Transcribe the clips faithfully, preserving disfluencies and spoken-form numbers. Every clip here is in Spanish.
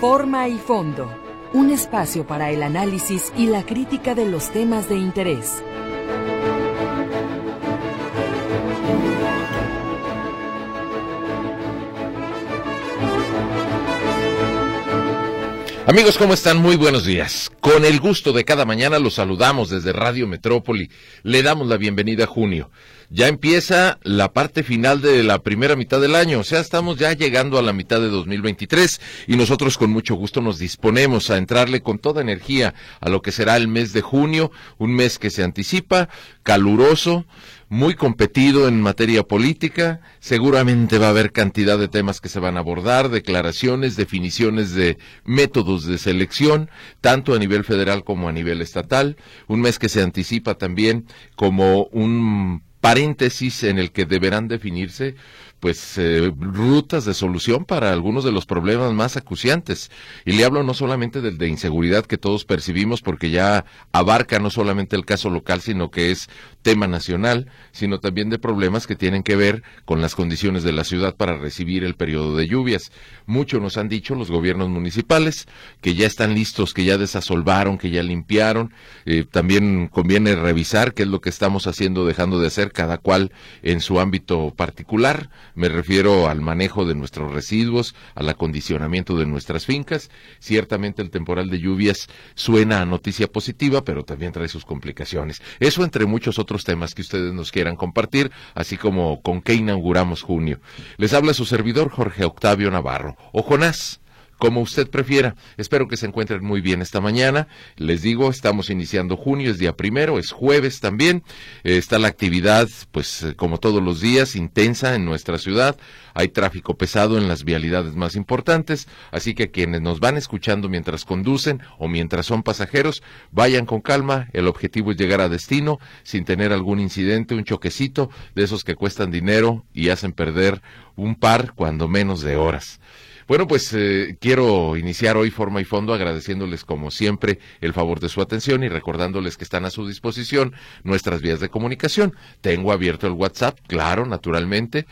Forma y fondo, un espacio para el análisis y la crítica de los temas de interés. Amigos, ¿cómo están? Muy buenos días. Con el gusto de cada mañana los saludamos desde Radio Metrópoli. Le damos la bienvenida a junio. Ya empieza la parte final de la primera mitad del año, o sea, estamos ya llegando a la mitad de dos mil veintitrés y nosotros con mucho gusto nos disponemos a entrarle con toda energía a lo que será el mes de junio, un mes que se anticipa, caluroso, muy competido en materia política. Seguramente va a haber cantidad de temas que se van a abordar, declaraciones, definiciones de métodos de selección, tanto a nivel federal como a nivel estatal. Un mes que se anticipa también como un paréntesis en el que deberán definirse pues eh, rutas de solución para algunos de los problemas más acuciantes. Y le hablo no solamente del de inseguridad que todos percibimos, porque ya abarca no solamente el caso local, sino que es tema nacional, sino también de problemas que tienen que ver con las condiciones de la ciudad para recibir el periodo de lluvias. Mucho nos han dicho los gobiernos municipales que ya están listos, que ya desasolvaron, que ya limpiaron. Eh, también conviene revisar qué es lo que estamos haciendo o dejando de hacer, cada cual en su ámbito particular. Me refiero al manejo de nuestros residuos, al acondicionamiento de nuestras fincas. Ciertamente el temporal de lluvias suena a noticia positiva, pero también trae sus complicaciones. Eso entre muchos otros temas que ustedes nos quieran compartir, así como con qué inauguramos junio. Les habla su servidor Jorge Octavio Navarro, o Jonás, como usted prefiera. Espero que se encuentren muy bien esta mañana. Les digo, estamos iniciando junio, es día primero, es jueves también. Eh, está la actividad, pues eh, como todos los días, intensa en nuestra ciudad. Hay tráfico pesado en las vialidades más importantes, así que quienes nos van escuchando mientras conducen o mientras son pasajeros, vayan con calma. El objetivo es llegar a destino sin tener algún incidente, un choquecito de esos que cuestan dinero y hacen perder un par, cuando menos, de horas. Bueno, pues eh, quiero iniciar hoy Forma y Fondo agradeciéndoles como siempre el favor de su atención y recordándoles que están a su disposición nuestras vías de comunicación. Tengo abierto el WhatsApp, claro, naturalmente.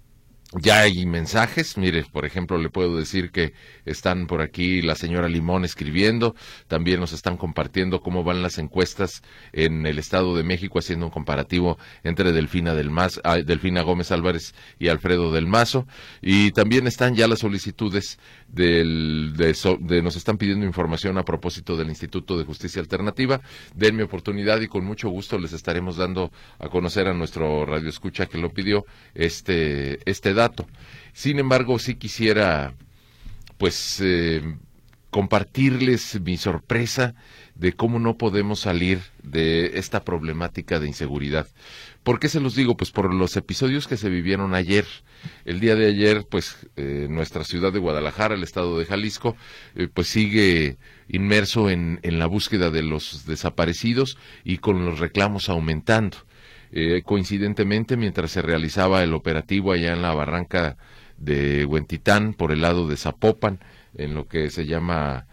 Ya hay mensajes, mire, por ejemplo, le puedo decir que están por aquí la señora Limón escribiendo, también nos están compartiendo cómo van las encuestas en el Estado de México, haciendo un comparativo entre Delfina, del Mas, ah, Delfina Gómez Álvarez y Alfredo del Mazo, y también están ya las solicitudes del, de, de, nos están pidiendo información a propósito del Instituto de Justicia Alternativa. Denme oportunidad y con mucho gusto les estaremos dando a conocer a nuestro radioescucha que lo pidió este, este dato. Dato. Sin embargo, sí quisiera pues eh, compartirles mi sorpresa de cómo no podemos salir de esta problemática de inseguridad. ¿Por qué se los digo? Pues por los episodios que se vivieron ayer. El día de ayer, pues eh, nuestra ciudad de Guadalajara, el estado de Jalisco, eh, pues sigue inmerso en, en la búsqueda de los desaparecidos y con los reclamos aumentando. Eh, coincidentemente, mientras se realizaba el operativo allá en la barranca de Huentitán, por el lado de Zapopan, en lo que se llama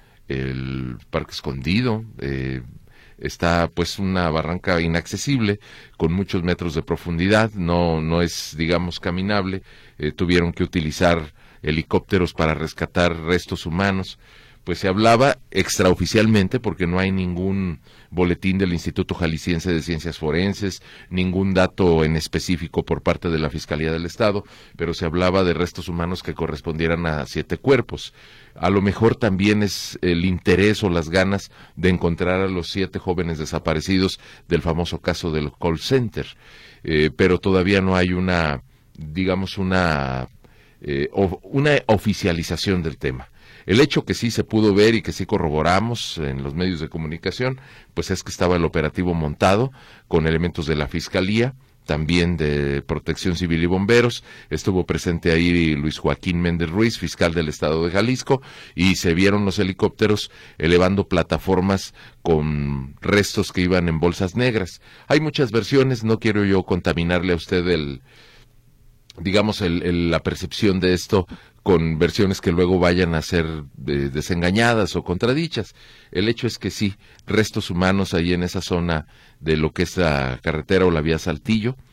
el Parque Escondido, eh, está pues una barranca inaccesible, con muchos metros de profundidad, no, no es, digamos, caminable. Eh, tuvieron que utilizar helicópteros para rescatar restos humanos. Pues se hablaba extraoficialmente, porque no hay ningún boletín del Instituto Jalisciense de Ciencias Forenses, ningún dato en específico por parte de la Fiscalía del Estado, pero se hablaba de restos humanos que correspondieran a siete cuerpos. A lo mejor también es el interés o las ganas de encontrar a los siete jóvenes desaparecidos del famoso caso del call center, eh, pero todavía no hay una, digamos, una, eh, o, una oficialización del tema. El hecho que sí se pudo ver y que sí corroboramos en los medios de comunicación, pues es que estaba el operativo montado con elementos de la Fiscalía, también de Protección Civil y Bomberos. Estuvo presente ahí Luis Joaquín Méndez Ruiz, fiscal del Estado de Jalisco, y se vieron los helicópteros elevando plataformas con restos que iban en bolsas negras. Hay muchas versiones, no quiero yo contaminarle a usted el, digamos, el, el, la percepción de esto con versiones que luego vayan a ser eh, desengañadas o contradichas. El hecho es que sí, restos humanos ahí en esa zona de lo que es la carretera o la vía Saltillo,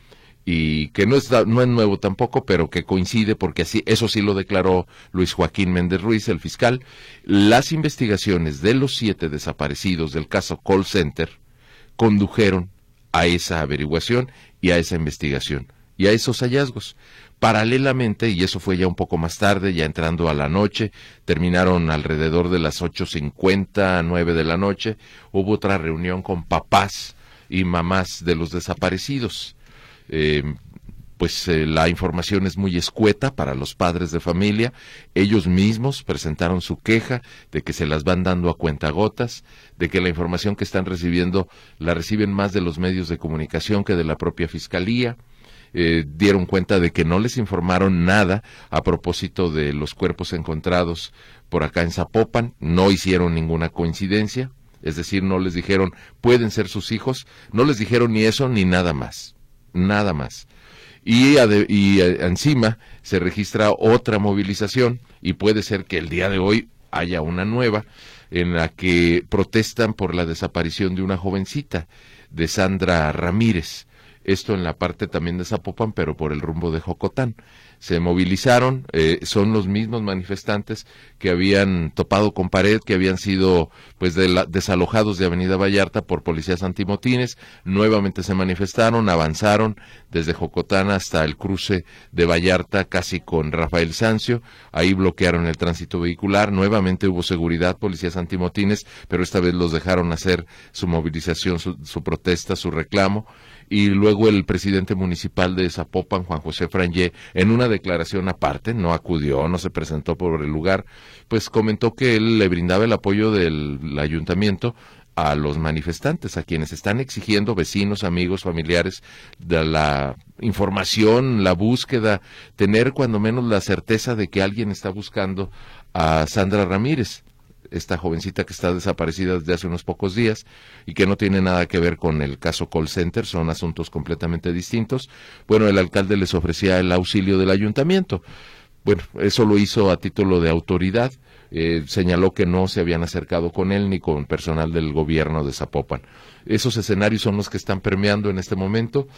y que no es, no es nuevo tampoco, pero que coincide porque así, eso sí lo declaró Luis Joaquín Méndez Ruiz, el fiscal. Las investigaciones de los siete desaparecidos del caso Call Center condujeron a esa averiguación y a esa investigación y a esos hallazgos. Paralelamente, y eso fue ya un poco más tarde, ya entrando a la noche, terminaron alrededor de las ocho cincuenta, nueve de la noche, hubo otra reunión con papás y mamás de los desaparecidos. Eh, pues eh, la información es muy escueta para los padres de familia. Ellos mismos presentaron su queja de que se las van dando a cuentagotas, de que la información que están recibiendo la reciben más de los medios de comunicación que de la propia fiscalía. Eh, dieron cuenta de que no les informaron nada a propósito de los cuerpos encontrados por acá en Zapopan, no hicieron ninguna coincidencia, es decir, no les dijeron pueden ser sus hijos, no les dijeron ni eso ni nada más, nada más. Y, ade, y a, encima se registra otra movilización y puede ser que el día de hoy haya una nueva en la que protestan por la desaparición de una jovencita, de Sandra Ramírez. Esto en la parte también de Zapopan, pero por el rumbo de Jocotán. Se movilizaron, eh, son los mismos manifestantes que habían topado con pared, que habían sido pues de la, desalojados de Avenida Vallarta por policías antimotines, nuevamente se manifestaron, avanzaron desde Jocotán hasta el cruce de Vallarta, casi con Rafael Sanzio, ahí bloquearon el tránsito vehicular, nuevamente hubo seguridad, policías antimotines, pero esta vez los dejaron hacer su movilización, su, su protesta, su reclamo. Y luego el presidente municipal de Zapopan, Juan José Frangé, en una declaración aparte, no acudió, no se presentó por el lugar, pues comentó que él le brindaba el apoyo del ayuntamiento a los manifestantes, a quienes están exigiendo, vecinos, amigos, familiares, de la información, la búsqueda, tener cuando menos la certeza de que alguien está buscando a Sandra Ramírez, esta jovencita que está desaparecida desde hace unos pocos días y que no tiene nada que ver con el caso Call Center, son asuntos completamente distintos. Bueno, el alcalde les ofrecía el auxilio del ayuntamiento. Bueno, eso lo hizo a título de autoridad, eh, señaló que no se habían acercado con él ni con personal del gobierno de Zapopan. Esos escenarios son los que están permeando en este momento.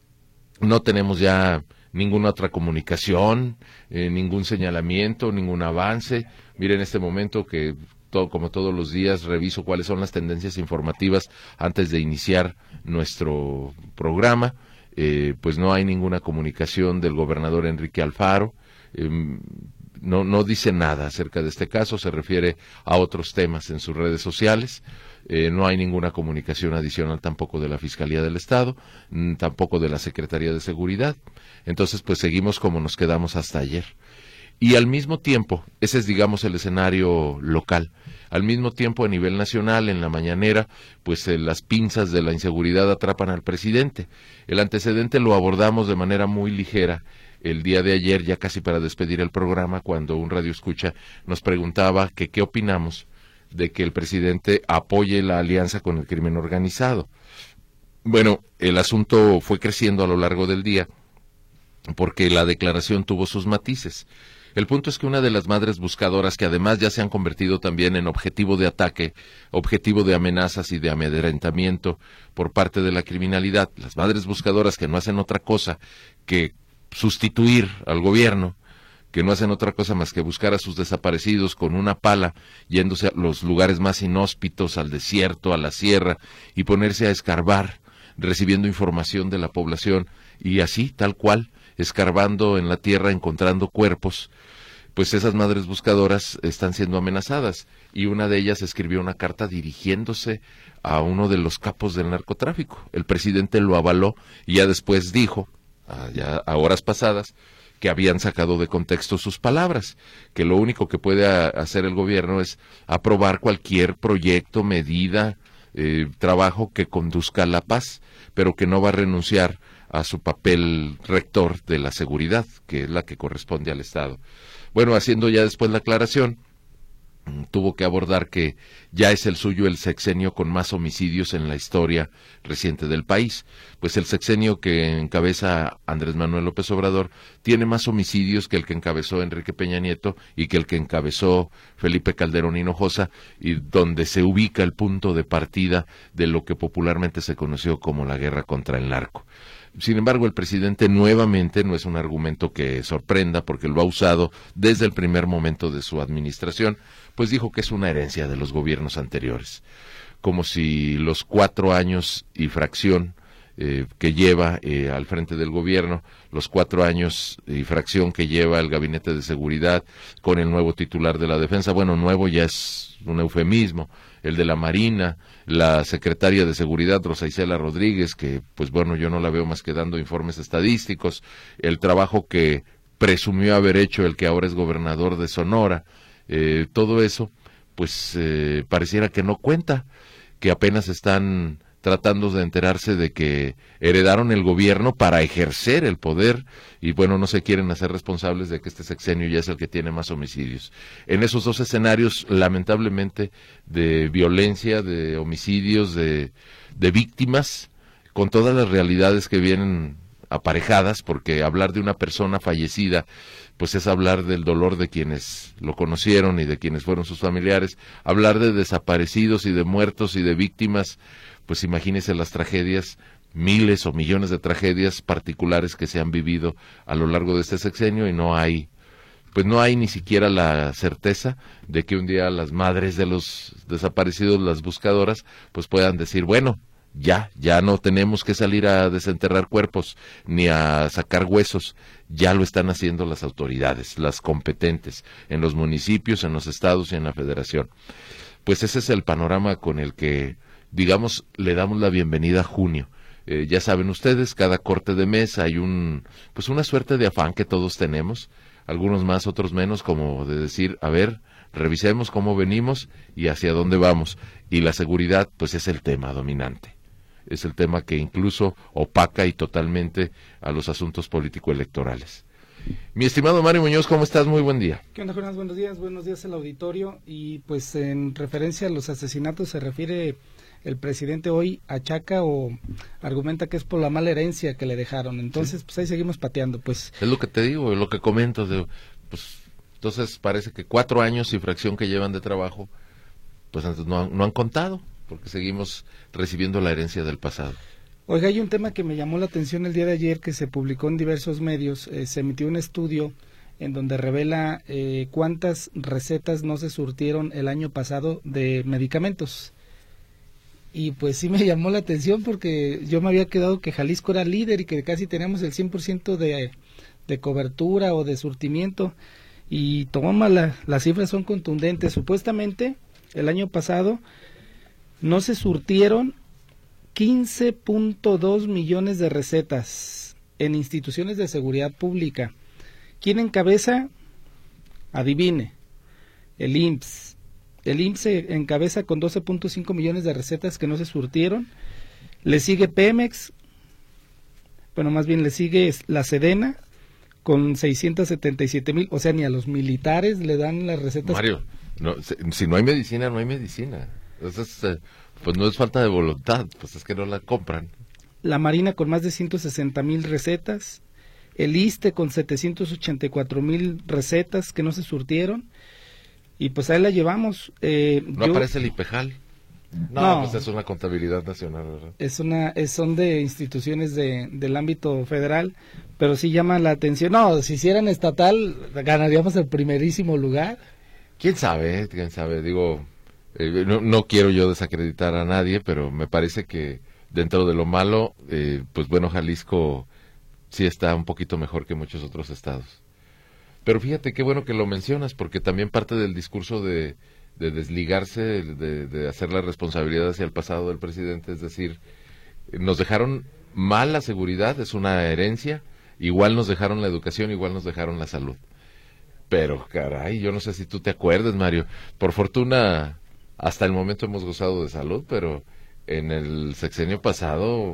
No tenemos ya ninguna otra comunicación, eh, ningún señalamiento, ningún avance. Mire, en este momento que todo, como todos los días reviso cuáles son las tendencias informativas antes de iniciar nuestro programa, eh, pues no hay ninguna comunicación del gobernador Enrique Alfaro, eh, no, no dice nada acerca de este caso, se refiere a otros temas en sus redes sociales. Eh, no hay ninguna comunicación adicional tampoco de la Fiscalía del Estado, mm, tampoco de la Secretaría de Seguridad. Entonces, pues seguimos como nos quedamos hasta ayer. Y al mismo tiempo, ese es, digamos, el escenario local. Al mismo tiempo, a nivel nacional, en la mañanera, pues eh, las pinzas de la inseguridad atrapan al presidente. El antecedente lo abordamos de manera muy ligera el día de ayer, ya casi para despedir el programa, cuando un radioescucha nos preguntaba que qué opinamos de que el presidente apoye la alianza con el crimen organizado. Bueno, el asunto fue creciendo a lo largo del día, porque la declaración tuvo sus matices. El punto es que una de las madres buscadoras, que además ya se han convertido también en objetivo de ataque, objetivo de amenazas y de amedrentamiento por parte de la criminalidad, las madres buscadoras que no hacen otra cosa que sustituir al gobierno, que no hacen otra cosa más que buscar a sus desaparecidos con una pala, yéndose a los lugares más inhóspitos, al desierto, a la sierra, y ponerse a escarbar, recibiendo información de la población, y así, tal cual, escarbando en la tierra, encontrando cuerpos, pues esas madres buscadoras están siendo amenazadas, y una de ellas escribió una carta dirigiéndose a uno de los capos del narcotráfico. El presidente lo avaló, y ya después dijo, ya a horas pasadas, que habían sacado de contexto sus palabras, que lo único que puede a, hacer el gobierno es aprobar cualquier proyecto, medida, eh, trabajo que conduzca a la paz, pero que no va a renunciar a su papel rector de la seguridad, que es la que corresponde al Estado. Bueno, haciendo ya después la aclaración, tuvo que abordar que ya es el suyo el sexenio con más homicidios en la historia reciente del país, pues el sexenio que encabeza Andrés Manuel López Obrador tiene más homicidios que el que encabezó Enrique Peña Nieto y que el que encabezó Felipe Calderón Hinojosa, y donde se ubica el punto de partida de lo que popularmente se conoció como la guerra contra el narco. Sin embargo, el presidente nuevamente no es un argumento que sorprenda porque lo ha usado desde el primer momento de su administración, pues dijo que es una herencia de los gobiernos anteriores, como si los cuatro años y fracción eh, que lleva eh, al frente del gobierno, los cuatro años y fracción que lleva el Gabinete de Seguridad con el nuevo titular de la Defensa, bueno, nuevo ya es un eufemismo, el de la Marina, la secretaria de Seguridad, Rosa Isela Rodríguez, que pues bueno, yo no la veo más que dando informes estadísticos, el trabajo que presumió haber hecho el que ahora es gobernador de Sonora, eh, todo eso, pues eh, pareciera que no cuenta, que apenas están tratando de enterarse de que heredaron el gobierno para ejercer el poder y bueno, no se quieren hacer responsables de que este sexenio ya es el que tiene más homicidios. En esos dos escenarios, lamentablemente, de violencia, de homicidios, de, de víctimas, con todas las realidades que vienen aparejadas, porque hablar de una persona fallecida, pues es hablar del dolor de quienes lo conocieron y de quienes fueron sus familiares, hablar de desaparecidos y de muertos y de víctimas, pues imagínese las tragedias, miles o millones de tragedias particulares que se han vivido a lo largo de este sexenio y no hay, pues no hay ni siquiera la certeza de que un día las madres de los desaparecidos, las buscadoras, pues puedan decir, bueno, ya, ya no tenemos que salir a desenterrar cuerpos ni a sacar huesos, ya lo están haciendo las autoridades, las competentes, en los municipios, en los estados y en la federación. Pues ese es el panorama con el que, digamos, le damos la bienvenida a junio. Eh, ya saben ustedes, cada corte de mes hay un, pues una suerte de afán que todos tenemos, algunos más, otros menos, como de decir, a ver, revisemos cómo venimos y hacia dónde vamos. Y la seguridad, pues es el tema dominante. Es el tema que incluso opaca y totalmente a los asuntos político-electorales. Mi estimado Mario Muñoz, ¿cómo estás? Muy buen día. ¿Qué onda, Jonas? Buenos días, buenos días al auditorio. Y pues en referencia a los asesinatos se refiere el presidente hoy, achaca o argumenta que es por la mala herencia que le dejaron. Entonces, sí, pues ahí seguimos pateando. Pues es lo que te digo, es lo que comento. De, pues entonces parece que cuatro años y fracción que llevan de trabajo, pues no, no han contado, porque seguimos recibiendo la herencia del pasado. Oiga, hay un tema que me llamó la atención el día de ayer, que se publicó en diversos medios. Eh, se emitió un estudio en donde revela eh, cuántas recetas no se surtieron el año pasado de medicamentos. Y pues sí me llamó la atención porque yo me había quedado que Jalisco era líder y que casi teníamos el cien por ciento de, de cobertura o de surtimiento. Y tómala, las cifras son contundentes. Supuestamente el año pasado no se surtieron quince punto dos millones de recetas en instituciones de seguridad pública. ¿Quién encabeza? Adivine, el I M S S. El I M S S se encabeza con doce punto cinco millones de recetas que no se surtieron. Le sigue Pemex, bueno, más bien le sigue la Sedena con seiscientos setenta y siete mil, o sea, ni a los militares le dan las recetas. Mario, no, si no hay medicina, no hay medicina. Entonces, eh, pues no es falta de voluntad, pues es que no la compran. La Marina con más de ciento sesenta mil recetas, el I S S S T E con setecientos ochenta y cuatro mil recetas que no se surtieron, y pues ahí la llevamos. Eh, ¿No yo, aparece el IPEJAL? No, no, pues es una contabilidad nacional, ¿verdad? Es una, es, son de instituciones de, del ámbito federal, pero sí llama la atención. No, si hicieran estatal, ganaríamos el primerísimo lugar. ¿Quién sabe? ¿Quién sabe? Digo... Eh, no, no quiero yo desacreditar a nadie, pero me parece que dentro de lo malo, eh, pues bueno, Jalisco sí está un poquito mejor que muchos otros estados. Pero fíjate qué bueno que lo mencionas, porque también parte del discurso de, de desligarse, de, de hacer la responsabilidad hacia el pasado del presidente, es decir, nos dejaron mal la seguridad, es una herencia, igual nos dejaron la educación, igual nos dejaron la salud. Pero caray, yo no sé si tú te acuerdas, Mario, por fortuna... Hasta el momento hemos gozado de salud, pero en el sexenio pasado,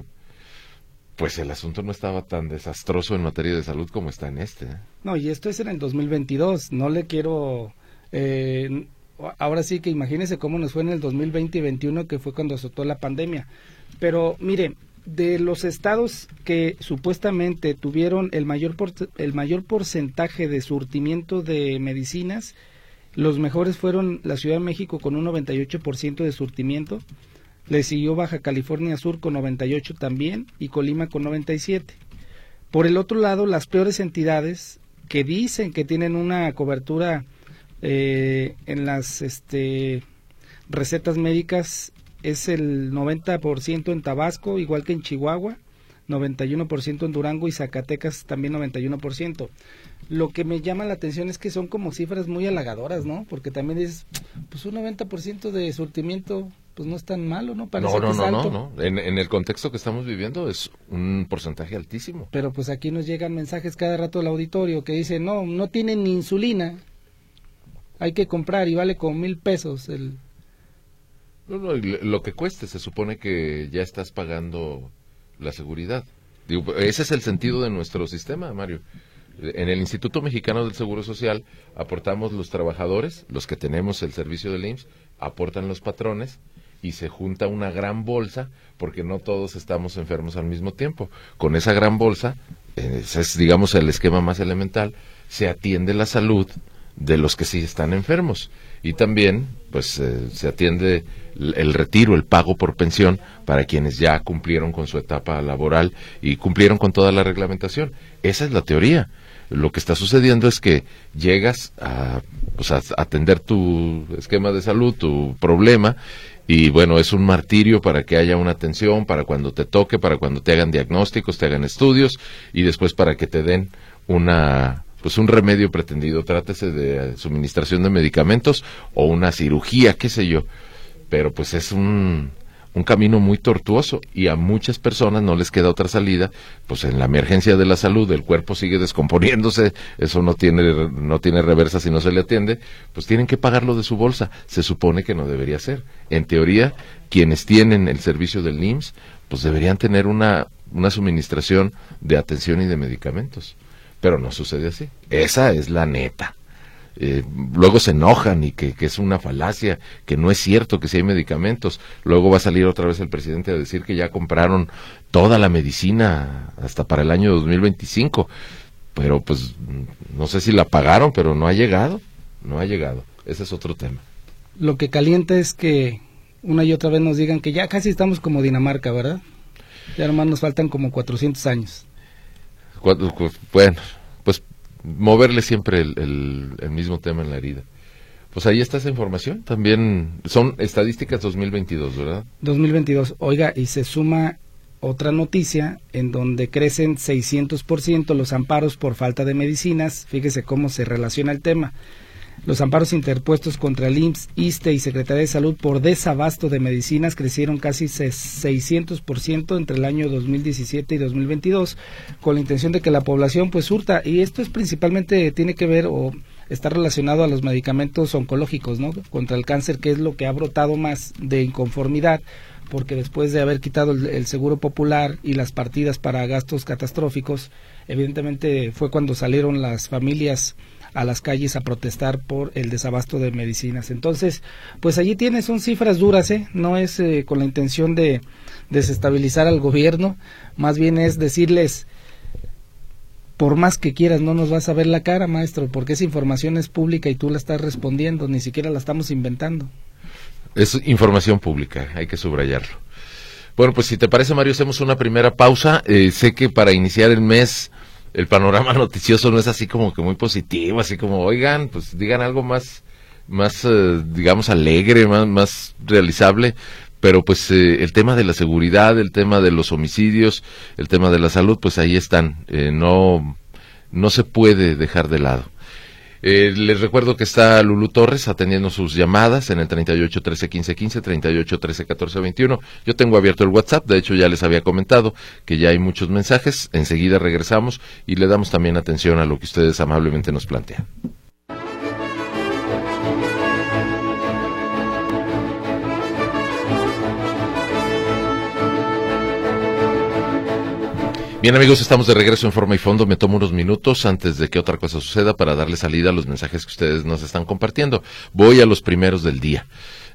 pues el asunto no estaba tan desastroso en materia de salud como está en este. ¿eh? No, y esto es en el dos mil veintidós, no le quiero... Eh, ahora sí que imagínese cómo nos fue en el dos mil veinte y veintiuno, que fue cuando azotó la pandemia. Pero mire, de los estados que supuestamente tuvieron el mayor, por, el mayor porcentaje de surtimiento de medicinas... Los mejores fueron la Ciudad de México con un noventa y ocho por ciento de surtimiento, Le siguió Baja California Sur con noventa y ocho también y Colima con noventa y siete. Por el otro lado, las peores entidades que dicen que tienen una cobertura eh, en las este, recetas médicas es el noventa por ciento en Tabasco, igual que en Chihuahua, noventa y uno por ciento en Durango y Zacatecas también noventa y uno por ciento. Lo que me llama la atención es que son como cifras muy halagadoras, ¿no? Porque también es, pues un noventa por ciento de surtimiento, pues no es tan malo, ¿no? Parece no, no, que es no, alto. no, no, en, en el contexto que estamos viviendo es un porcentaje altísimo. Pero pues aquí nos llegan mensajes cada rato al auditorio que dicen, no, no tienen ni insulina, hay que comprar y vale con mil pesos el... No, no, lo que cueste, se supone que ya estás pagando la seguridad. Digo, ese es el sentido de nuestro sistema, Mario. En el Instituto Mexicano del Seguro Social aportamos los trabajadores, los que tenemos el servicio del I M S S, aportan los patrones y se junta una gran bolsa porque no todos estamos enfermos al mismo tiempo. Con esa gran bolsa, ese es digamos el esquema más elemental, se atiende la salud de los que sí están enfermos y también pues eh, se atiende el, el retiro, el pago por pensión para quienes ya cumplieron con su etapa laboral y cumplieron con toda la reglamentación. Esa es la teoría. Lo que está sucediendo es que llegas a, pues, a atender tu esquema de salud, tu problema, y bueno, es un martirio para que haya una atención, para cuando te toque, para cuando te hagan diagnósticos, te hagan estudios, y después para que te den una, pues un remedio pretendido, trátese de suministración de medicamentos o una cirugía, qué sé yo, pero pues es un... un camino muy tortuoso y a muchas personas no les queda otra salida, pues en la emergencia de la salud, el cuerpo sigue descomponiéndose, eso no tiene no tiene reversa si no se le atiende, pues tienen que pagarlo de su bolsa, se supone que no debería ser. En teoría, quienes tienen el servicio del I M S S, pues deberían tener una, una suministración de atención y de medicamentos, pero no sucede así, esa es la neta. Eh, luego se enojan y que, que es una falacia, que no es cierto que si hay medicamentos. Luego va a salir otra vez el presidente a decir que ya compraron toda la medicina hasta para el año dos mil veinticinco, pero pues no sé si la pagaron, pero no ha llegado, no ha llegado, ese es otro tema. Lo que calienta es que una y otra vez nos digan que ya casi estamos como Dinamarca, ¿verdad? Ya nomás nos faltan como cuatrocientos años. Bueno, pues moverle siempre el, el, el mismo tema en la herida. Pues ahí está esa información, también son estadísticas dos mil veintidós, ¿verdad? dos mil veintidós, oiga, y se suma otra noticia en donde crecen seiscientos por ciento los amparos por falta de medicinas, fíjese cómo se relaciona el tema. Los amparos interpuestos contra el I M S S, ISSSTE y Secretaría de Salud por desabasto de medicinas crecieron casi seiscientos por ciento entre el año dos mil diecisiete y dos mil veintidós, con la intención de que la población pues surta, y esto es principalmente, tiene que ver o está relacionado a los medicamentos oncológicos, ¿no? Contra el cáncer, que es lo que ha brotado más de inconformidad, porque después de haber quitado el, el seguro popular y las partidas para gastos catastróficos, evidentemente fue cuando salieron las familias a las calles a protestar por el desabasto de medicinas. Entonces, pues allí tienes, son cifras duras, ¿eh? No es eh, con la intención de desestabilizar al gobierno, más bien es decirles, por más que quieras, no nos vas a ver la cara, maestro, porque esa información es pública y tú la estás respondiendo, ni siquiera la estamos inventando. Es información pública, hay que subrayarlo. Bueno, pues si te parece, Mario, hacemos una primera pausa. Eh, sé que para iniciar el mes el panorama noticioso no es así como que muy positivo, así como, oigan, pues digan algo más, más eh, digamos, alegre, más, más realizable, pero pues eh, el tema de la seguridad, el tema de los homicidios, el tema de la salud, pues ahí están, eh, no, no se puede dejar de lado. Eh, les recuerdo que está Lulú Torres atendiendo sus llamadas en el treinta y ocho, trece, quince, quince, treinta y ocho, trece, catorce, veintiuno. Yo tengo abierto el WhatsApp, de hecho ya les había comentado que ya hay muchos mensajes, enseguida regresamos y le damos también atención a lo que ustedes amablemente nos plantean. Bien, amigos, estamos de regreso en Forma y Fondo. Me tomo unos minutos antes de que otra cosa suceda para darle salida a los mensajes que ustedes nos están compartiendo. Voy a los primeros del día.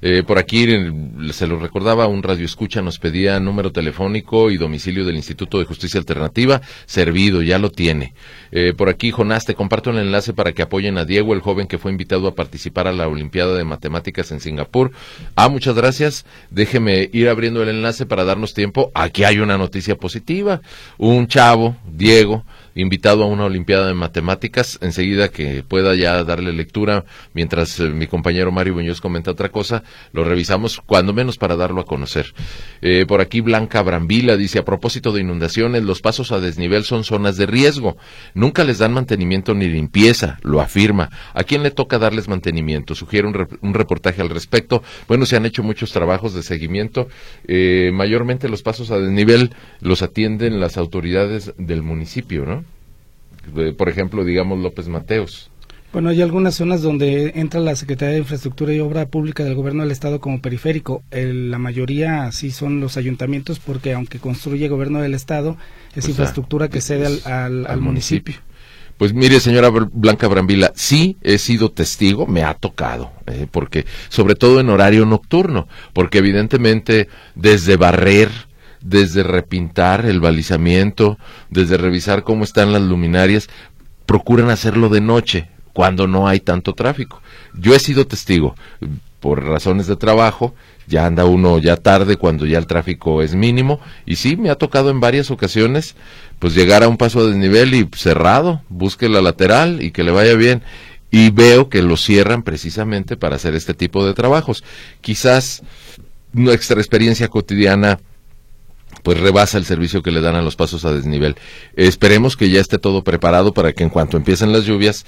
Eh, por aquí, se lo recordaba, un radioescucha nos pedía número telefónico y domicilio del Instituto de Justicia Alternativa, servido, ya lo tiene. Eh, por aquí, Jonás, te comparto el enlace para que apoyen a Diego, el joven que fue invitado a participar a la Olimpiada de Matemáticas en Singapur. Ah, muchas gracias. Déjeme ir abriendo el enlace para darnos tiempo. Aquí hay una noticia positiva. Un chavo, Diego, invitado a una Olimpiada de Matemáticas, enseguida que pueda ya darle lectura, mientras eh, mi compañero Mario Muñoz comenta otra cosa, lo revisamos cuando menos para darlo a conocer. Eh, por aquí Blanca Brambila dice, a propósito de inundaciones, los pasos a desnivel son zonas de riesgo, nunca les dan mantenimiento ni limpieza, lo afirma. ¿A quién le toca darles mantenimiento? Sugiere un, rep un reportaje al respecto. Bueno, se han hecho muchos trabajos de seguimiento, eh, mayormente los pasos a desnivel los atienden las autoridades del municipio, ¿no? Por ejemplo, digamos López Mateos. Bueno, hay algunas zonas donde entra la Secretaría de Infraestructura y Obra Pública del Gobierno del Estado como periférico. El, la mayoría sí son los ayuntamientos, porque aunque construye el Gobierno del Estado, es pues infraestructura que cede al, al, al, al municipio. municipio. Pues mire, señora Blanca Brambila, sí he sido testigo, me ha tocado, eh, porque sobre todo en horario nocturno, porque evidentemente desde barrer, desde repintar el balizamiento, desde revisar cómo están las luminarias, procuran hacerlo de noche, cuando no hay tanto tráfico. Yo he sido testigo, por razones de trabajo, ya anda uno ya tarde cuando ya el tráfico es mínimo, y sí, me ha tocado en varias ocasiones, pues llegar a un paso a desnivel y cerrado, busque la lateral y que le vaya bien, y veo que lo cierran precisamente para hacer este tipo de trabajos. Quizás nuestra experiencia cotidiana pues rebasa el servicio que le dan a los pasos a desnivel. Esperemos que ya esté todo preparado para que en cuanto empiecen las lluvias,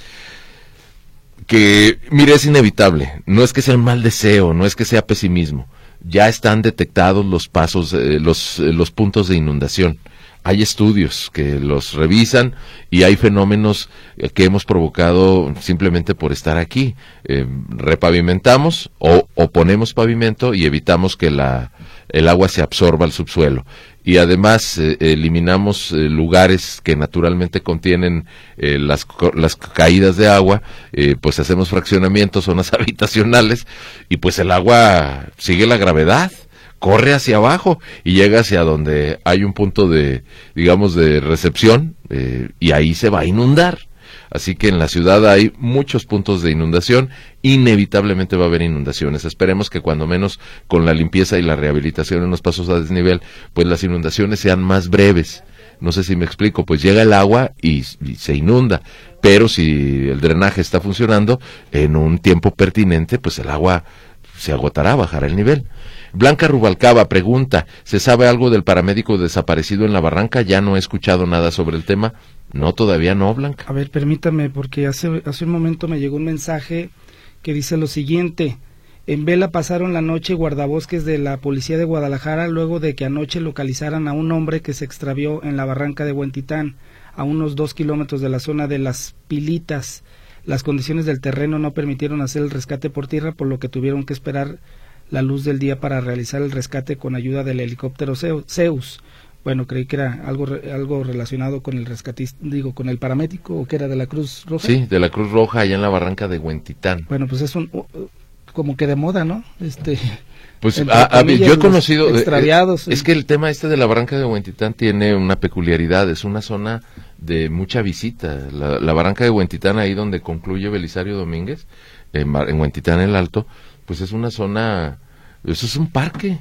que, mire, es inevitable, no es que sea un mal deseo, no es que sea pesimismo, ya están detectados los pasos, eh, los, eh, los puntos de inundación. Hay estudios que los revisan y hay fenómenos que hemos provocado simplemente por estar aquí. Eh, repavimentamos o, o ponemos pavimento y evitamos que la, el agua se absorba al subsuelo. Y además eh, eliminamos eh, lugares que naturalmente contienen eh, las, las caídas de agua, eh, pues hacemos fraccionamientos, zonas habitacionales, y pues el agua sigue la gravedad, corre hacia abajo y llega hacia donde hay un punto de, digamos, de recepción, eh, y ahí se va a inundar. Así que en la ciudad hay muchos puntos de inundación, inevitablemente va a haber inundaciones. Esperemos que cuando menos con la limpieza y la rehabilitación en los pasos a desnivel, pues las inundaciones sean más breves. No sé si me explico, pues llega el agua y, y se inunda, pero si el drenaje está funcionando, en un tiempo pertinente, pues el agua se agotará, bajará el nivel. Blanca Rubalcaba pregunta, ¿se sabe algo del paramédico desaparecido en la barranca? Ya no he escuchado nada sobre el tema. No, todavía no, Blanca. A ver, permítame, porque hace, hace un momento me llegó un mensaje que dice lo siguiente: en Vela pasaron la noche guardabosques de la Policía de Guadalajara luego de que anoche localizaran a un hombre que se extravió en la barranca de Huentitán, a unos dos kilómetros de la zona de Las Pilitas. Las condiciones del terreno no permitieron hacer el rescate por tierra, por lo que tuvieron que esperar la luz del día para realizar el rescate con ayuda del helicóptero Zeus. Bueno, creí que era algo algo relacionado con el rescatista, digo, con el paramédico, o que era de la Cruz Roja. Sí, de la Cruz Roja, allá en la barranca de Huentitán. Bueno, pues es un, como que de moda, ¿no? Este, pues a, a mí, yo he conocido, extraviados. Es, es que el tema este de la barranca de Huentitán tiene una peculiaridad, es una zona de mucha visita. La, la barranca de Huentitán, ahí donde concluye Belisario Domínguez, en, en Huentitán el Alto, pues es una zona, eso es un parque,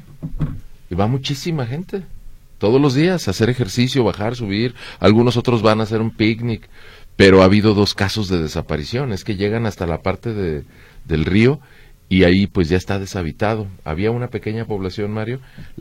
y va muchísima gente, todos los días, a hacer ejercicio, bajar, subir, algunos otros van a hacer un picnic, pero ha habido dos casos de desaparición, es que llegan hasta la parte de, del río, y ahí pues ya está deshabitado. Había una pequeña población, Mario,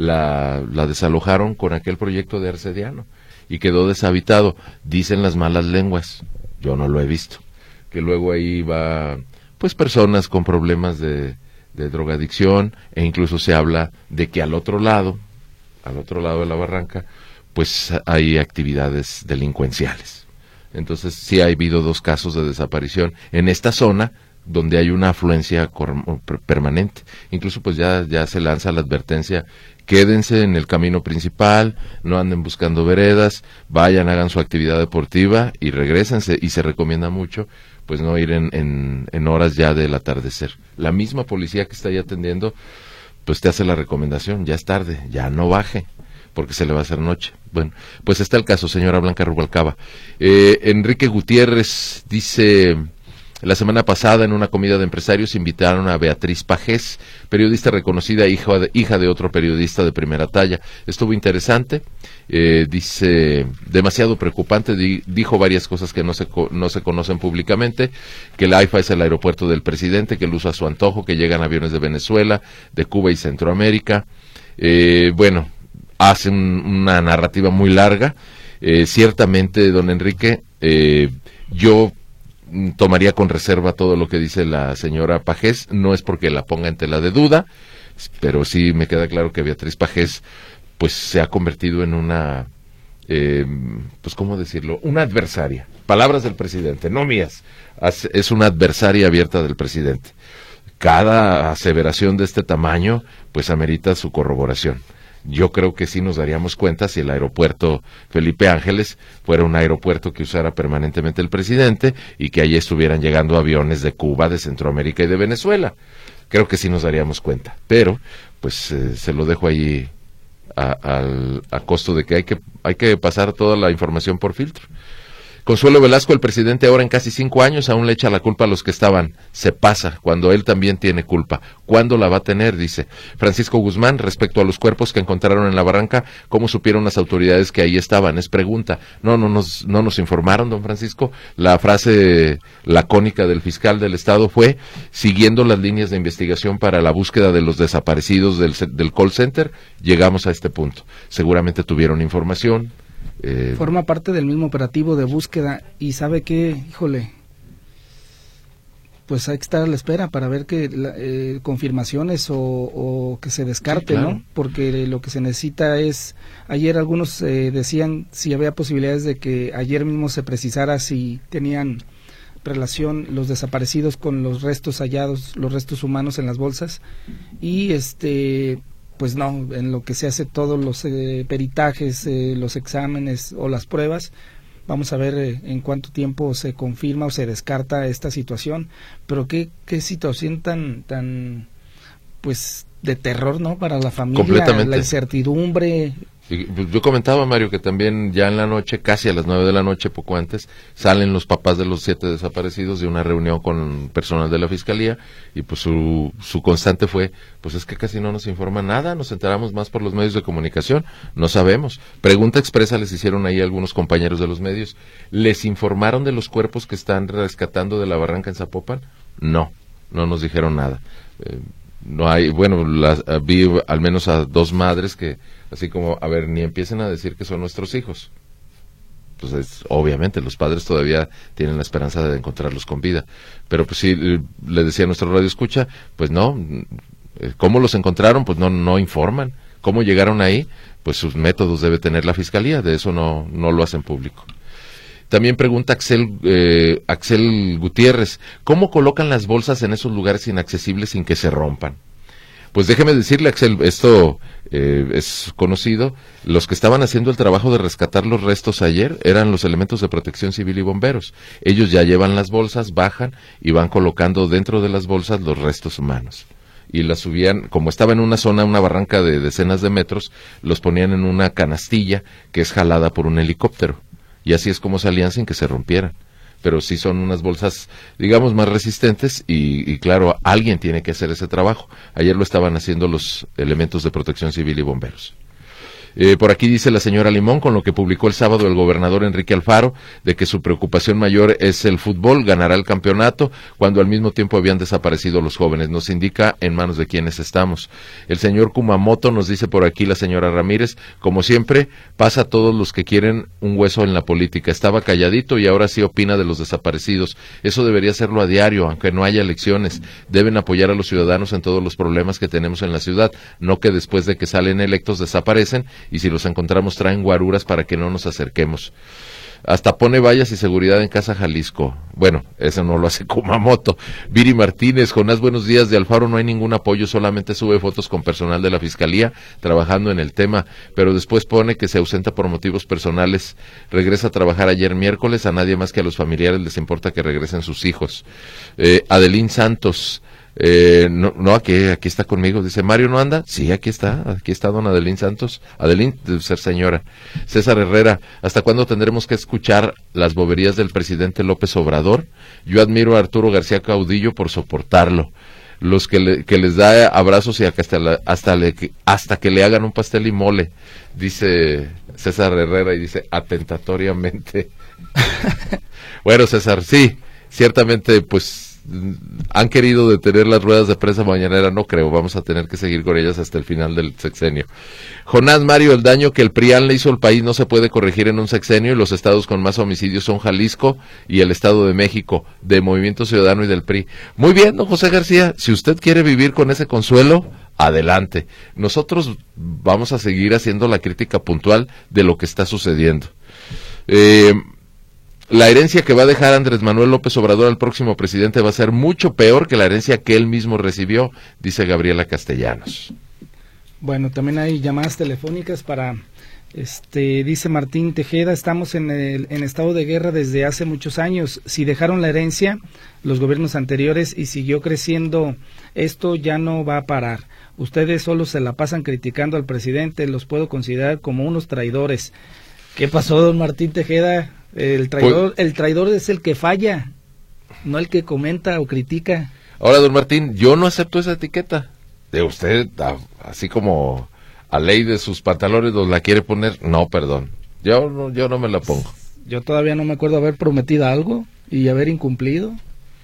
la, la desalojaron con aquel proyecto de Arcediano, y quedó deshabitado, dicen las malas lenguas, yo no lo he visto, que luego ahí va, pues personas con problemas de de drogadicción, e incluso se habla de que al otro lado, al otro lado de la barranca, pues hay actividades delincuenciales. Entonces sí ha habido dos casos de desaparición en esta zona donde hay una afluencia permanente. Incluso pues ya, ya se lanza la advertencia, quédense en el camino principal, no anden buscando veredas, vayan, hagan su actividad deportiva y regrésense, y se recomienda mucho pues no ir en, en, en horas ya del atardecer. La misma policía que está ahí atendiendo, pues te hace la recomendación, ya es tarde, ya no baje, porque se le va a hacer noche. Bueno, pues está el caso, señora Blanca Rubalcaba. Eh, Enrique Gutiérrez dice: la semana pasada en una comida de empresarios invitaron a Beatriz Pajés, periodista reconocida, hija de, hija de otro periodista de primera talla. Estuvo interesante, eh, dice, demasiado preocupante, di, dijo varias cosas que no se, no se conocen públicamente, que el AIFA es el aeropuerto del presidente, que lo usa a su antojo, que llegan aviones de Venezuela, de Cuba y Centroamérica. Eh, bueno, hace un, una narrativa muy larga. Eh, ciertamente, don Enrique, eh, yo tomaría con reserva todo lo que dice la señora Pajés, no es porque la ponga en tela de duda, pero sí me queda claro que Beatriz Pajés pues se ha convertido en una, eh, pues cómo decirlo, una adversaria. Palabras del presidente, no mías, es una adversaria abierta del presidente. Cada aseveración de este tamaño pues amerita su corroboración. Yo creo que sí nos daríamos cuenta si el aeropuerto Felipe Ángeles fuera un aeropuerto que usara permanentemente el presidente y que allí estuvieran llegando aviones de Cuba, de Centroamérica y de Venezuela. Creo que sí nos daríamos cuenta, pero pues eh, se lo dejo ahí a, a, a costo de que hay que hay que pasar toda la información por filtro. Consuelo Velasco, el presidente ahora en casi cinco años aún le echa la culpa a los que estaban. Se pasa, cuando él también tiene culpa. ¿Cuándo la va a tener? Dice. Francisco Guzmán, respecto a los cuerpos que encontraron en la barranca, ¿cómo supieron las autoridades que ahí estaban? Es pregunta. No, no nos, no nos informaron, don Francisco. La frase lacónica del fiscal del estado fue: siguiendo las líneas de investigación para la búsqueda de los desaparecidos del, del call center, llegamos a este punto. Seguramente tuvieron información. Eh, Forma parte del mismo operativo de búsqueda y sabe que, híjole, pues hay que estar a la espera para ver que eh, confirmaciones o, o que se descarte, sí, claro, ¿no? Porque lo que se necesita es, ayer algunos eh, decían si había posibilidades de que ayer mismo se precisara si tenían relación los desaparecidos con los restos hallados, los restos humanos en las bolsas, y este... pues no, en lo que se hace todos los eh, peritajes, eh, los exámenes o las pruebas, vamos a ver eh, en cuánto tiempo se confirma o se descarta esta situación, pero qué, qué situación tan, tan, pues, de terror, ¿no? Para la familia, la incertidumbre. Yo comentaba, Mario, que también ya en la noche, casi a las nueve de la noche, poco antes, salen los papás de los siete desaparecidos de una reunión con personal de la Fiscalía y pues su, su constante fue, pues es que casi no nos informa nada, nos enteramos más por los medios de comunicación, no sabemos. Pregunta expresa les hicieron ahí algunos compañeros de los medios, ¿les informaron de los cuerpos que están rescatando de la barranca en Zapopan? No, no nos dijeron nada. Eh, no hay, bueno, las, vi al menos a dos madres que, así como, a ver, ni empiecen a decir que son nuestros hijos. Pues es, obviamente los padres todavía tienen la esperanza de encontrarlos con vida, pero pues sí, le decía a nuestro radio escucha, pues no, ¿cómo los encontraron? Pues no, no informan. ¿Cómo llegaron ahí? Pues sus métodos debe tener la Fiscalía, de eso no, no lo hacen público. También pregunta Axel, eh, Axel Gutiérrez, ¿cómo colocan las bolsas en esos lugares inaccesibles sin que se rompan? Pues déjeme decirle, Axel, esto eh, es conocido, los que estaban haciendo el trabajo de rescatar los restos ayer eran los elementos de protección civil y bomberos. Ellos ya llevan las bolsas, bajan y van colocando dentro de las bolsas los restos humanos. Y las subían, como estaba en una zona, una barranca de decenas de metros, los ponían en una canastilla que es jalada por un helicóptero. Y así es como salían sin que se rompieran. Pero sí son unas bolsas, digamos, más resistentes y, y claro, alguien tiene que hacer ese trabajo. Ayer lo estaban haciendo los elementos de protección civil y bomberos. Eh, por aquí dice la señora Limón, con lo que publicó el sábado el gobernador Enrique Alfaro, de que su preocupación mayor es el fútbol, ganará el campeonato, cuando al mismo tiempo habían desaparecido los jóvenes. Nos indica en manos de quienes estamos. El señor Kumamoto nos dice por aquí la señora Ramírez, como siempre, pasa a todos los que quieren un hueso en la política. Estaba calladito y ahora sí opina de los desaparecidos. Eso debería hacerlo a diario, aunque no haya elecciones. Deben apoyar a los ciudadanos en todos los problemas que tenemos en la ciudad, no que después de que salen electos desaparecen y si los encontramos traen guaruras para que no nos acerquemos. Hasta pone vallas y seguridad en Casa Jalisco. Bueno, eso no lo hace Kumamoto. Viri Martínez, Jonás, buenos días. De Alfaro no hay ningún apoyo, solamente sube fotos con personal de la Fiscalía trabajando en el tema, pero después pone que se ausenta por motivos personales. Regresa a trabajar ayer miércoles, a nadie más que a los familiares les importa que regresen sus hijos. Eh, Adelín Santos, Eh, no, no, aquí, aquí está conmigo. Dice, ¿Mario no anda? Sí, aquí está, aquí está don Adelín Santos. Adelín, debe ser señora. César Herrera, ¿hasta cuándo tendremos que escuchar las boberías del presidente López Obrador? Yo admiro a Arturo García Caudillo por soportarlo. Los que, le, que les da abrazos y hasta, la, hasta, le, hasta que le hagan un pastel y mole, dice César Herrera, y dice atentatoriamente. Bueno, César, sí, ciertamente, pues han querido detener las ruedas de prensa mañanera, no creo, vamos a tener que seguir con ellas hasta el final del sexenio. Jonás, Mario, el daño que el PRIAN le hizo al país no se puede corregir en un sexenio, y los estados con más homicidios son Jalisco y el Estado de México, de Movimiento Ciudadano y del P R I. Muy bien, don José García, si usted quiere vivir con ese consuelo, adelante. Nosotros vamos a seguir haciendo la crítica puntual de lo que está sucediendo. Eh... La herencia que va a dejar Andrés Manuel López Obrador al próximo presidente va a ser mucho peor que la herencia que él mismo recibió, dice Gabriela Castellanos. Bueno, también hay llamadas telefónicas para, este, dice Martín Tejeda, estamos en, el, en estado de guerra desde hace muchos años. Si dejaron la herencia los gobiernos anteriores y siguió creciendo, esto ya no va a parar. Ustedes solo se la pasan criticando al presidente, los puedo considerar como unos traidores. ¿Qué pasó, don Martín Tejeda? El traidor, pues, el traidor es el que falla, no el que comenta o critica. Ahora, don Martín, yo no acepto esa etiqueta de usted, así como a ley de sus pantalones nos la quiere poner. No, perdón, yo no, yo no me la pongo. Yo todavía no me acuerdo haber prometido algo y haber incumplido.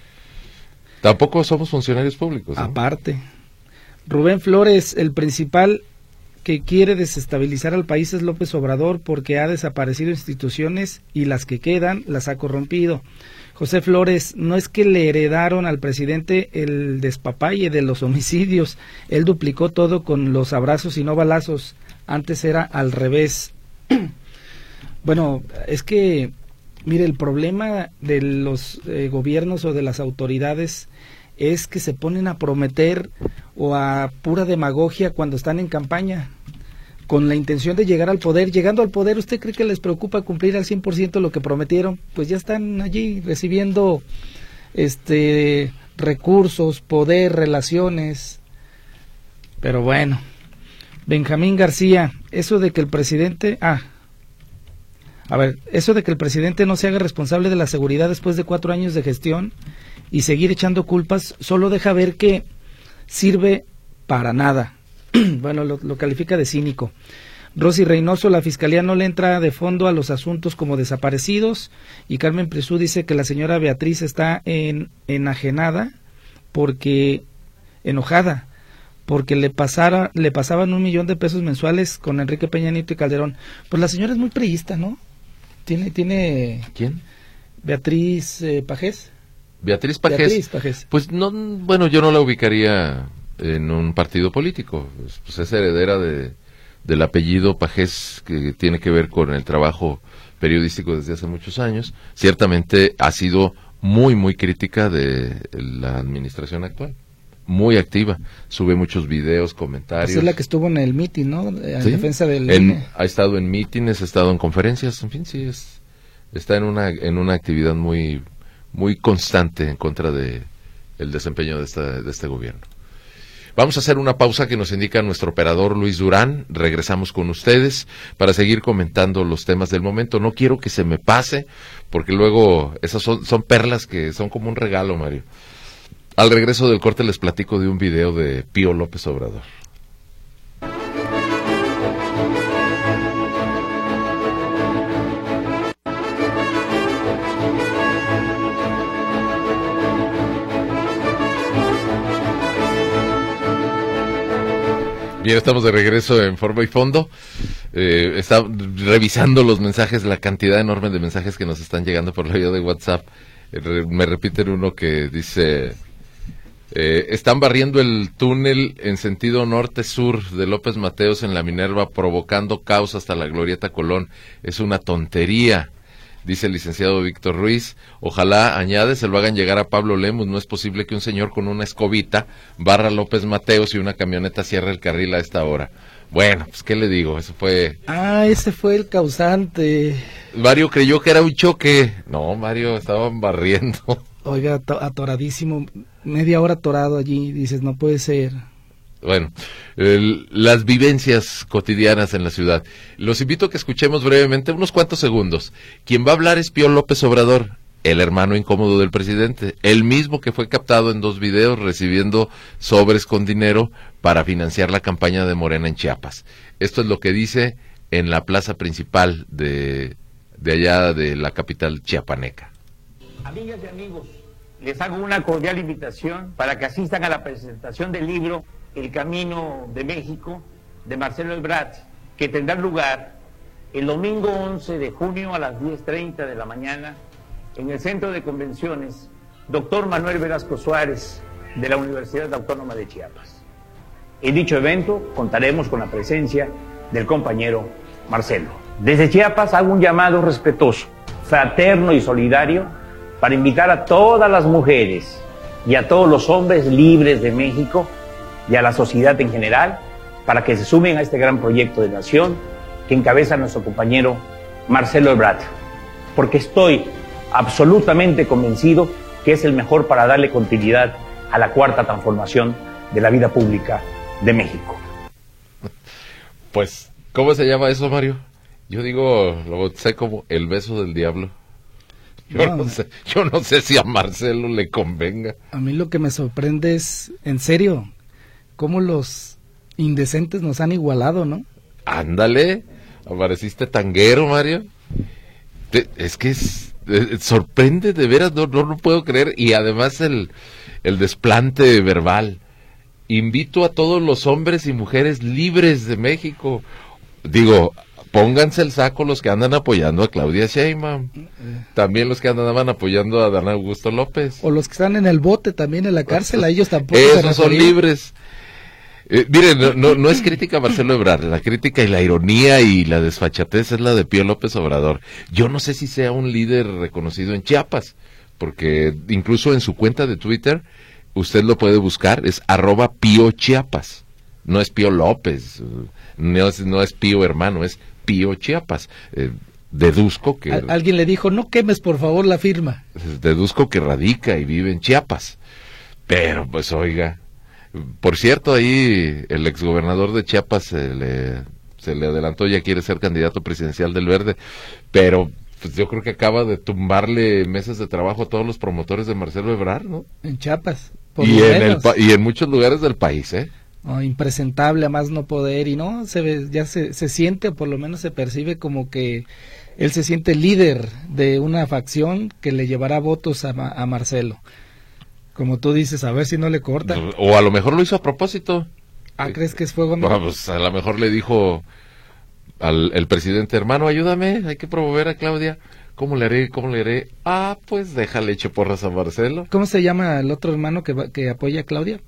Tampoco somos funcionarios públicos, ¿no? Aparte. Rubén Flores, el principal que quiere desestabilizar al país es López Obrador porque ha desaparecido instituciones y las que quedan las ha corrompido. José Flores, no es que le heredaron al presidente el despapalle de los homicidios, él duplicó todo con los abrazos y no balazos, antes era al revés. Bueno, es que, mire, el problema de los eh, gobiernos o de las autoridades es que se ponen a prometer o a pura demagogia cuando están en campaña, con la intención de llegar al poder. Llegando al poder, ¿usted cree que les preocupa cumplir al cien por ciento lo que prometieron? Pues ya están allí recibiendo este recursos, poder, relaciones. Pero bueno, Benjamín García, eso de que el presidente... Ah, a ver, eso de que el presidente no se haga responsable de la seguridad después de cuatro años de gestión y seguir echando culpas, solo deja ver que sirve para nada. Bueno, lo, lo califica de cínico. Rosy Reynoso, la Fiscalía no le entra de fondo a los asuntos como desaparecidos, y Carmen Presú dice que la señora Beatriz está en, enajenada, porque, enojada, porque le pasara, le pasaban un millón de pesos mensuales con Enrique Peña Nieto y Calderón. Pues la señora es muy priista, ¿no? Tiene, tiene... ¿Quién? Beatriz eh, Pajés. Beatriz Pajés. Beatriz Pajés. Pues no, bueno, yo no la ubicaría en un partido político, pues es heredera de del apellido Pajés, que tiene que ver con el trabajo periodístico desde hace muchos años. Ciertamente ha sido muy, muy crítica de la administración actual, muy activa, sube muchos videos, comentarios. Esa es la que estuvo en el mitin, ¿no? En ¿Sí? defensa del... En, ha estado en mítines, ha estado en conferencias, en fin, sí, es, está en una, en una actividad muy, muy constante en contra de el desempeño de, esta, de este gobierno. Vamos a hacer una pausa que nos indica nuestro operador Luis Durán. Regresamos con ustedes para seguir comentando los temas del momento. No quiero que se me pase, porque luego esas son, son perlas que son como un regalo, Mario. Al regreso del corte les platico de un video de Pío López Obrador. Bien, estamos de regreso en Forma y Fondo. Eh, está revisando los mensajes, la cantidad enorme de mensajes que nos están llegando por la vía de WhatsApp. Eh, re, me repiten uno que dice, eh, están barriendo el túnel en sentido norte-sur de López Mateos en la Minerva, provocando caos hasta la Glorieta Colón. Es una tontería. dice el licenciado Víctor Ruiz. Ojalá, añade, se lo hagan llegar a Pablo Lemus. No es posible que un señor con una escobita barra López Mateos y una camioneta cierre el carril a esta hora. Bueno, pues qué le digo, eso fue... Ah, ese fue el causante. Mario creyó que era un choque. No, Mario, estaban barriendo. Oiga, atoradísimo, media hora atorado allí, dices, no puede ser. Bueno, el, las vivencias cotidianas en la ciudad. Los invito a que escuchemos brevemente unos cuantos segundos. Quien va a hablar es Pío López Obrador, el hermano incómodo del presidente, el mismo que fue captado en dos videos recibiendo sobres con dinero para financiar la campaña de Morena en Chiapas. Esto es lo que dice en la plaza principal de, de allá de la capital chiapaneca. Amigas y amigos, les hago una cordial invitación para que asistan a la presentación del libro El Camino de México, de Marcelo Ebrard, que tendrá lugar el domingo once de junio a las diez treinta de la mañana en el Centro de Convenciones Doctor Manuel Velasco Suárez de la Universidad Autónoma de Chiapas. En dicho evento contaremos con la presencia del compañero Marcelo. Desde Chiapas hago un llamado respetuoso, fraterno y solidario para invitar a todas las mujeres y a todos los hombres libres de México y a la sociedad en general para que se sumen a este gran proyecto de nación que encabeza nuestro compañero Marcelo Ebrard, porque estoy absolutamente convencido que es el mejor para darle continuidad a la cuarta transformación de la vida pública de México. Pues, ¿cómo se llama eso, Mario? Yo digo, lo sé como el beso del diablo. Yo no. no sé, yo no sé si a Marcelo le convenga. A mí lo que me sorprende es, en serio, cómo los indecentes nos han igualado, ¿no? Ándale, apareciste tanguero, Mario. Te, es que es, es, sorprende de veras, no, no lo puedo creer. Y además el, el desplante verbal. Invito a todos los hombres y mujeres libres de México. Digo, pónganse el saco los que andan apoyando a Claudia Sheinbaum, también los que andaban apoyando a Dan Augusto López. O los que están en el bote también en la cárcel, a ellos tampoco. Esos son libres. Eh, miren, no, no, no es crítica a Marcelo Ebrard, la crítica y la ironía y la desfachatez es la de Pío López Obrador. Yo no sé si sea un líder reconocido en Chiapas, porque incluso en su cuenta de Twitter, usted lo puede buscar, es arroba Pío Chiapas. No es Pío López, no es, no es Pío hermano, es Pío Chiapas. Eh, deduzco que... Al, alguien le dijo, no quemes por favor la firma. Deduzco que radica y vive en Chiapas. Pero pues oiga, por cierto, ahí el exgobernador de Chiapas se le, se le adelantó, ya quiere ser candidato presidencial del Verde, pero pues yo creo que acaba de tumbarle meses de trabajo a todos los promotores de Marcelo Ebrard, ¿no? En Chiapas, por y lo en menos. el y en muchos lugares del país, ¿eh? Oh, impresentable a más no poder, y no, se ve, ya se, se siente, o por lo menos se percibe como que él se siente líder de una facción que le llevará votos a, a Marcelo. Como tú dices, a ver si no le corta. O a lo mejor lo hizo a propósito. Ah, ¿crees que es fuego? No? Bueno, pues a lo mejor le dijo al el presidente, hermano, ayúdame, hay que promover a Claudia. ¿Cómo le haré? ¿Cómo le haré? Ah, pues déjale eche porras a Marcelo. ¿Cómo se llama el otro hermano que, va, que apoya a Claudia?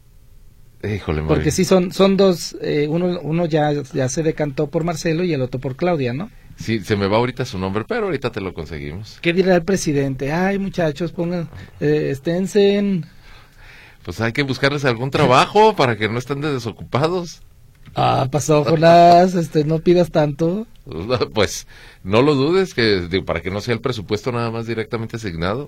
Híjole, porque María. sí son son dos, eh, uno uno ya ya se decantó por Marcelo y el otro por Claudia, ¿no? Sí, se me va ahorita su nombre, pero ahorita te lo conseguimos. ¿Qué dirá el presidente? Ay, muchachos, pongan, eh, esténse en... Pues hay que buscarles algún trabajo para que no estén de desocupados. Ah, pasó, Jonás, este, no pidas tanto. Pues no lo dudes, que digo, para que no sea el presupuesto nada más directamente asignado.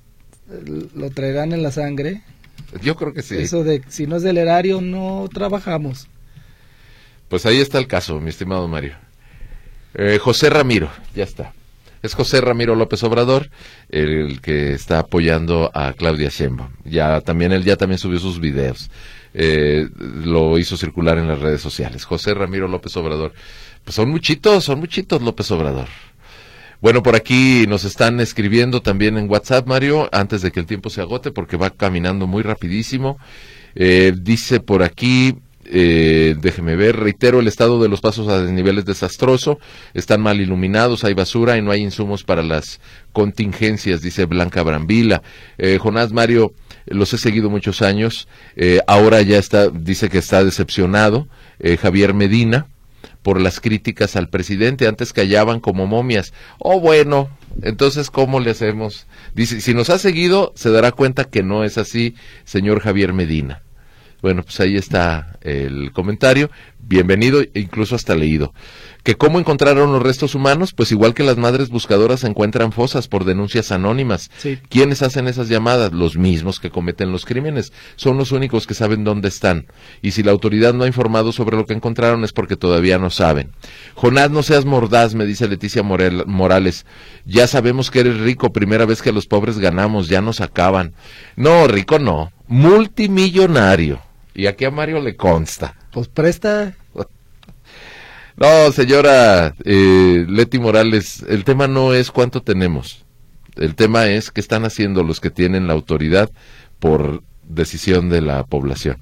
Lo traerán en la sangre. Yo creo que sí. Eso de, si no es del erario, no trabajamos. Pues ahí está el caso, mi estimado Mario. Eh, José Ramiro, ya está. Es José Ramiro López Obrador, el que está apoyando a Claudia Sheinbaum. Ya también, él ya también subió sus videos. Eh, lo hizo circular en las redes sociales. José Ramiro López Obrador. Pues son muchitos, son muchitos López Obrador. Bueno, por aquí nos están escribiendo también en WhatsApp, Mario, antes de que el tiempo se agote, porque va caminando muy rapidísimo. Eh, dice por aquí, eh, déjeme ver, reitero, el estado de los pasos a desnivel es desastroso, están mal iluminados, hay basura y no hay insumos para las contingencias, dice Blanca Brambila. Eh, Jonás, Mario, los he seguido muchos años, eh, ahora ya está, dice que está decepcionado. eh, Javier Medina, por las críticas al presidente. Antes callaban como momias. Oh, bueno, entonces, ¿cómo le hacemos? Dice, si nos ha seguido, se dará cuenta que no es así, señor Javier Medina. Bueno, pues ahí está el comentario, bienvenido, incluso hasta leído. ¿Que cómo encontraron los restos humanos? Pues igual que las madres buscadoras encuentran fosas por denuncias anónimas. Sí. ¿Quiénes hacen esas llamadas? Los mismos que cometen los crímenes. Son los únicos que saben dónde están. Y si la autoridad no ha informado sobre lo que encontraron es porque todavía no saben. Jonás, no seas mordaz, me dice Leticia Morel, Morales. Ya sabemos que eres rico, primera vez que los pobres ganamos, ya nos acaban. No, rico no, multimillonario. Y aquí a Mario le consta. Pues presta. No, señora eh, Leti Morales, el tema no es cuánto tenemos. El tema es qué están haciendo los que tienen la autoridad por decisión de la población.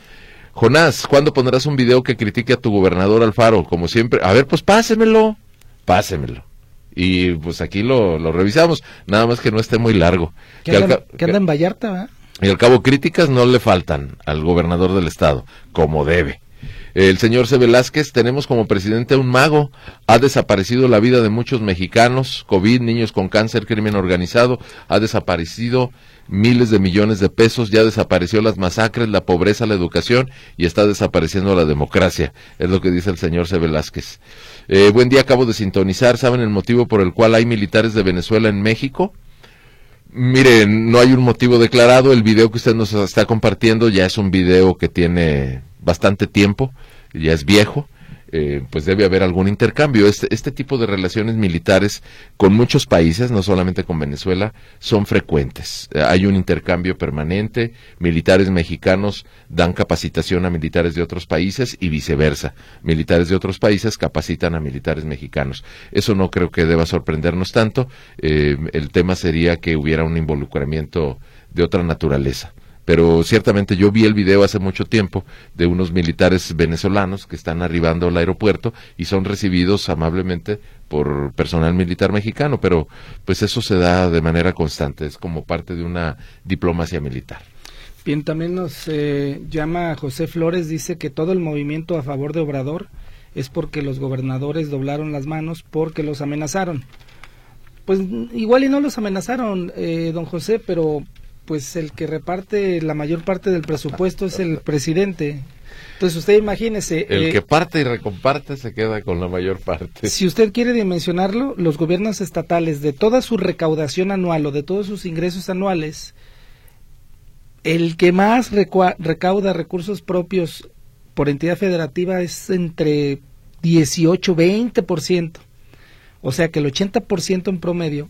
Jonás, ¿cuándo pondrás un video que critique a tu gobernador Alfaro? Como siempre. A ver, pues pásemelo. Pásemelo. Y pues aquí lo, lo revisamos. Nada más que no esté muy largo. Que, que, anda, al, que anda en Vallarta, ¿verdad? Y al cabo, críticas no le faltan al gobernador del estado, como debe. El señor C. Velázquez, tenemos como presidente a un mago, ha desaparecido la vida de muchos mexicanos, COVID, niños con cáncer, crimen organizado, ha desaparecido miles de millones de pesos, ya desapareció las masacres, la pobreza, la educación y está desapareciendo la democracia, es lo que dice el señor C. Velázquez. Eh, buen día, acabo de sintonizar, ¿saben el motivo por el cual hay militares de Venezuela en México? Miren, no hay un motivo declarado, el video que usted nos está compartiendo ya es un video que tiene bastante tiempo, ya es viejo, eh, pues debe haber algún intercambio. Este, este tipo de relaciones militares con muchos países, no solamente con Venezuela, son frecuentes. Eh, hay un intercambio permanente, militares mexicanos dan capacitación a militares de otros países y viceversa. Militares de otros países capacitan a militares mexicanos. Eso no creo que deba sorprendernos tanto. Eh, el tema sería que hubiera un involucramiento de otra naturaleza. Pero ciertamente yo vi el video hace mucho tiempo de unos militares venezolanos que están arribando al aeropuerto y son recibidos amablemente por personal militar mexicano, pero pues eso se da de manera constante, es como parte de una diplomacia militar. Bien, también nos eh, llama José Flores, dice que todo el movimiento a favor de Obrador es porque los gobernadores doblaron las manos porque los amenazaron. Pues igual y no los amenazaron, eh, don José, pero pues el que reparte la mayor parte del presupuesto es el presidente. Entonces usted imagínese. El eh, que parte y recomparte se queda con la mayor parte. Si usted quiere dimensionarlo, los gobiernos estatales, de toda su recaudación anual o de todos sus ingresos anuales, el que más recua- recauda recursos propios por entidad federativa es entre dieciocho, veinte por ciento. O sea que el ochenta por ciento en promedio,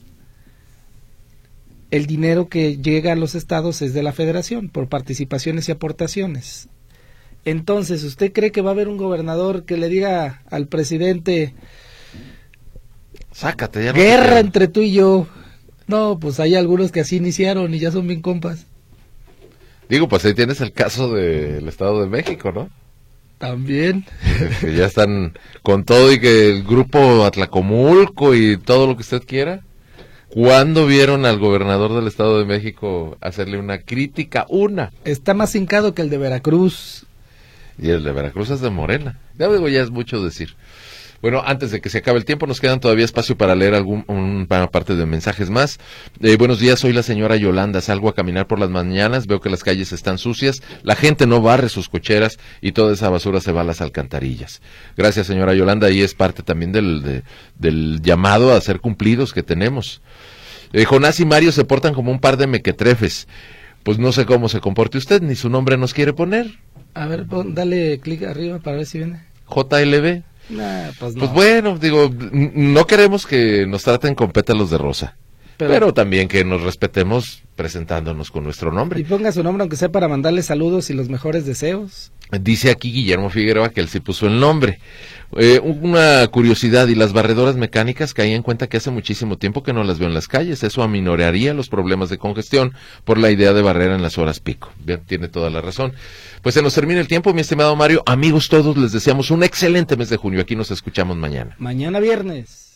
el dinero que llega a los estados es de la federación por participaciones y aportaciones. Entonces, ¿usted cree que va a haber un gobernador que le diga al presidente, sácate, ya no guerra entre tú y yo? No, pues hay algunos que así iniciaron y ya son bien compas. Digo, pues ahí tienes el caso del Estado de México, ¿no? También. Que ya están con todo y que el grupo Atlacomulco y todo lo que usted quiera. ¿Cuándo vieron al gobernador del Estado de México hacerle una crítica? Una. Está más hincado que el de Veracruz. Y el de Veracruz es de Morena. Ya digo, ya es mucho decir. Bueno, antes de que se acabe el tiempo, nos quedan todavía espacio para leer algún, una parte de mensajes más. Eh, buenos días, soy la señora Yolanda. Salgo a caminar por las mañanas, veo que las calles están sucias, la gente no barre sus cocheras y toda esa basura se va a las alcantarillas. Gracias, señora Yolanda, y es parte también del, de, del llamado a ser cumplidos que tenemos. Eh, Jonás y Mario se portan como un par de mequetrefes. Pues no sé cómo se comporte usted, ni su nombre nos quiere poner. A ver, pon, dale clic arriba para ver si viene. J L B. Nah, pues, no. Pues bueno, digo, no queremos que nos traten con pétalos de rosa, pero, pero también que nos respetemos presentándonos con nuestro nombre. Y ponga su nombre, aunque sea para mandarle saludos y los mejores deseos. Dice aquí Guillermo Figueroa que él sí puso el nombre. Eh, una curiosidad, y las barredoras mecánicas, caí en cuenta que hace muchísimo tiempo que no las veo en las calles. Eso aminoraría los problemas de congestión por la idea de barrera en las horas pico. Bien, tiene toda la razón. Pues se nos termina el tiempo, mi estimado Mario. Amigos todos, les deseamos un excelente mes de junio. Aquí nos escuchamos mañana. Mañana viernes.